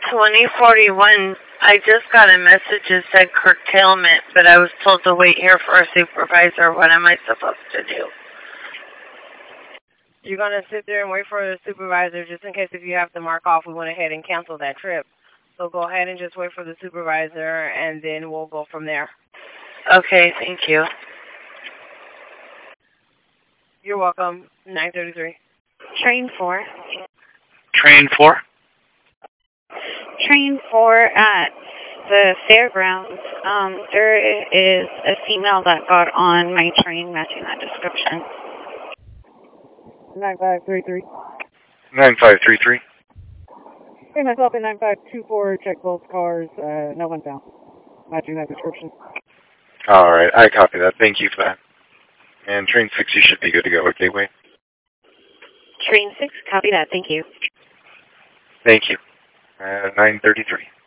2041, I just got a message that said curtailment, but I was told to wait here for a supervisor. What am I supposed to do? You're going to sit there and wait for the supervisor just in case if you have to mark off, we went ahead and canceled that trip. So go ahead and just wait for the supervisor, and then we'll go from there. Okay, thank you. You're welcome. 933. Train 4. Train 4? Train 4 at the fairgrounds. There is a female that got on my train matching that description. 9533. 9533. Hey, myself in 9524, check both cars, no one found. Matching that description. All right, I copy that. Thank you for that. And train 6, you should be good to go at Gateway. Train 6, copy that. Thank you. Thank you. 933.